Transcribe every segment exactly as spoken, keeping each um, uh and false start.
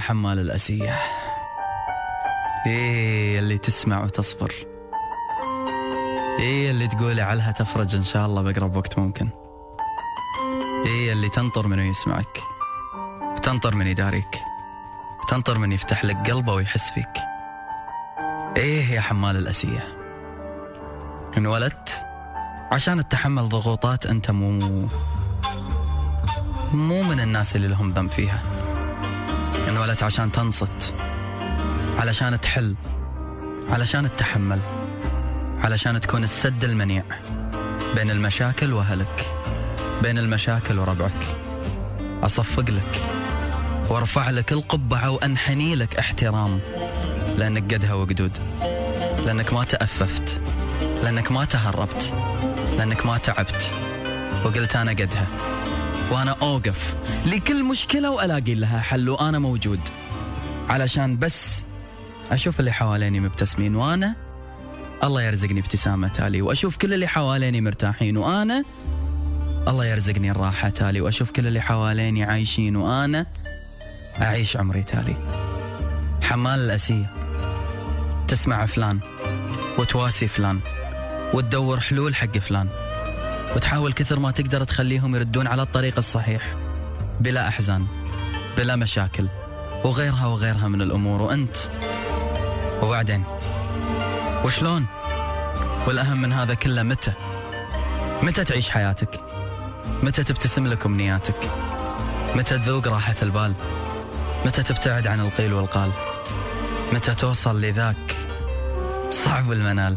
حمال الأسية، إيه اللي تسمع وتصبر، إيه اللي تقولي علها تفرج إن شاء الله بأقرب وقت ممكن، إيه اللي تنطر منه يسمعك وتنطر من يداريك وتنطر من يفتح لك قلبه ويحس فيك. إيه يا حمال الأسية، انولدت عشان تتحمل ضغوطات أنت مو مو من الناس اللي لهم ذنب فيها. انولدت عشان تنصت، علشان تحل، علشان تتحمل، علشان تكون السد المنيع بين المشاكل وأهلك، بين المشاكل وربعك. أصفق لك وارفع لك القبعة وأنحني لك احترام، لأنك قدها وقدود، لأنك ما تأففت، لأنك ما تهربت، لأنك ما تعبت وقلت أنا قدها، وأنا أوقف لكل مشكلة وألاقي لها حل، وأنا موجود علشان بس أشوف اللي حواليني مبتسمين، وأنا الله يرزقني ابتسامة تالي، وأشوف كل اللي حواليني مرتاحين، وأنا الله يرزقني الراحة تالي، وأشوف كل اللي حواليني عايشين، وأنا أعيش عمري تالي. حمال الأسية، تسمع فلان وتواسي فلان وتدور حلول حق فلان، وتحاول كثر ما تقدر تخليهم يردون على الطريق الصحيح بلا أحزان، بلا مشاكل، وغيرها وغيرها من الأمور. وأنت وبعدين وشلون؟ والأهم من هذا كله، متى متى تعيش حياتك؟ متى تبتسم لك أمنياتك؟ متى تذوق راحة البال؟ متى تبتعد عن القيل والقال؟ متى توصل لذاك صعب المنال؟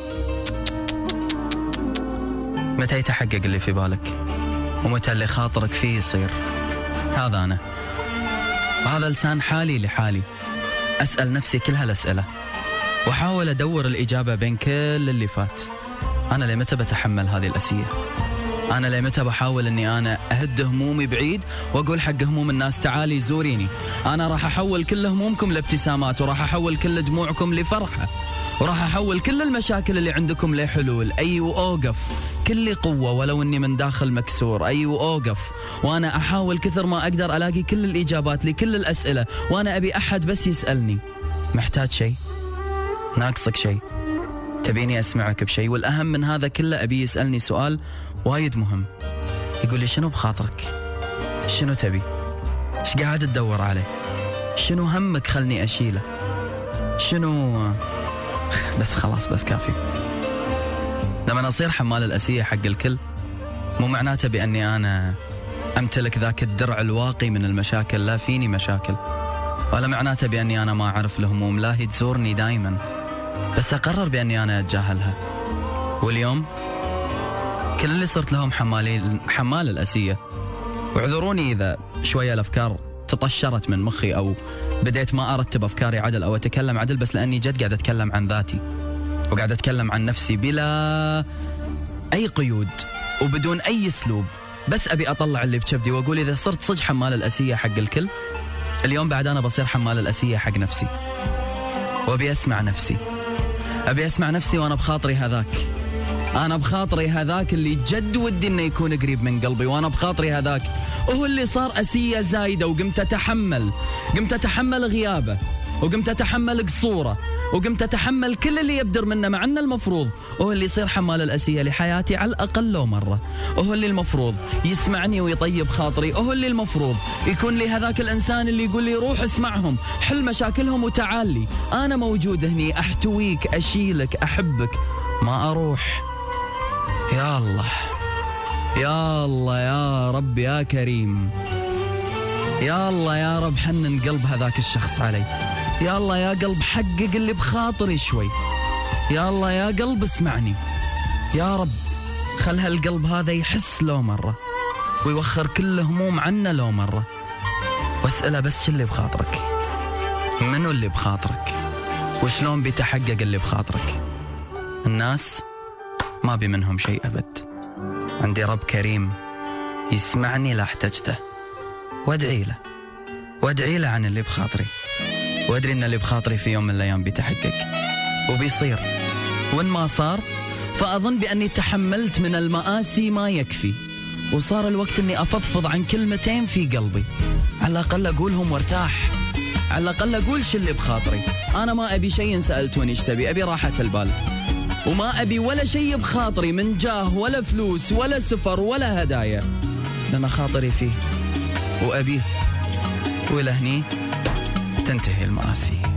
متى يتحقق اللي في بالك؟ ومتى اللي خاطرك فيه يصير؟ هذا أنا، هذا لسان حالي لحالي، أسأل نفسي كل هالأسئلة وحاول أدور الإجابة بين كل اللي فات. أنا لمتى بتحمل هذه الأسية؟ أنا لمتى بحاول أني أنا أهد همومي بعيد وأقول حق هموم الناس تعالي زوريني؟ أنا راح أحول كل همومكم لابتسامات، وراح أحول كل دموعكم لفرحة، وراح أحول كل المشاكل اللي عندكم لحلول. أيوة أوقف كل قوة ولو أني من داخل مكسور، أيوة أوقف وأنا أحاول كثر ما أقدر ألاقي كل الإجابات لكل الأسئلة، وأنا أبي أحد بس يسألني محتاج شيء؟ ناقصك شيء؟ تبيني أسمعك بشيء؟ والأهم من هذا كله أبي يسألني سؤال وايد مهم، يقول لي شنو بخاطرك؟ شنو تبي؟ ايش قاعد تدور عليه؟ شنو همك خلني أشيله؟ شنو؟ بس خلاص، بس كافي. لما أصير حمال الأسية حق الكل، مو معناته بأني أنا أمتلك ذاك الدرع الواقي من المشاكل، لا فيني مشاكل، ولا معناته بأني أنا ما أعرف الهموم، لا هي تزورني دايما، بس أقرر بأني أنا أتجاهلها. واليوم كل اللي صرت لهم حمالي حمال الأسية، واعذروني إذا شوية الأفكار تطشرت من مخي أو بديت ما أرتب أفكاري عدل أو أتكلم عدل، بس لأني جد قاعد أتكلم عن ذاتي وقاعد أتكلم عن نفسي بلا أي قيود وبدون أي أسلوب، بس أبي أطلع اللي بكبدي وأقول إذا صرت صج حمال الأسية حق الكل، اليوم بعد أنا بصير حمال الأسية حق نفسي، وأبي أسمع نفسي، أبي أسمع نفسي وأنا بخاطري هذاك، أنا بخاطري هذاك اللي جد ودي إنه يكون قريب من قلبي، وأنا بخاطري هذاك وهو اللي صار أسية زايدة، وقمت أتحمل، قمت أتحمل غيابه، وقمت أتحمل قصوره، وقمت أتحمل كل اللي يبدر منه، مع أنه المفروض وهو اللي يصير حمال الأسية لحياتي على الأقل لو مرة، وهو اللي المفروض يسمعني ويطيب خاطري، وهو اللي المفروض يكون لي هذاك الإنسان اللي يقول لي روح اسمعهم، حل مشاكلهم وتعال لي، أنا موجود هني، أحتويك، أشيلك، أحبك، ما أروح. يا الله يا الله يا رب يا كريم، يا الله يا رب حنن قلب هذاك الشخص علي، يا الله يا قلب حقق اللي بخاطري شوي، يا الله يا قلب اسمعني، يا رب خل هالقلب هذا يحس لو مرة ويوخر كل هموم عنا لو مرة، واسأله بس شو اللي بخاطرك؟ منو اللي بخاطرك؟ وشلون بيتحقق اللي بخاطرك؟ الناس ما بي منهم شيء أبد، عندي رب كريم يسمعني لا احتجته، وادعي له وادعي له عن اللي بخاطري، وادري ان اللي بخاطري في يوم من الايام بيتحقق وبيصير، وان ما صار فاظن باني تحملت من المآسي ما يكفي، وصار الوقت اني افضفض عن كلمتين في قلبي، على الاقل اقولهم وارتاح، على الأقل أقول شو اللي بخاطري. أنا ما أبي شيء إن سألتوني إيش تبي، أبي راحة البال، وما أبي ولا شيء بخاطري من جاه ولا فلوس ولا سفر ولا هدايا، لأن خاطري فيه وأبيه، وإلى هني تنتهي المآسي.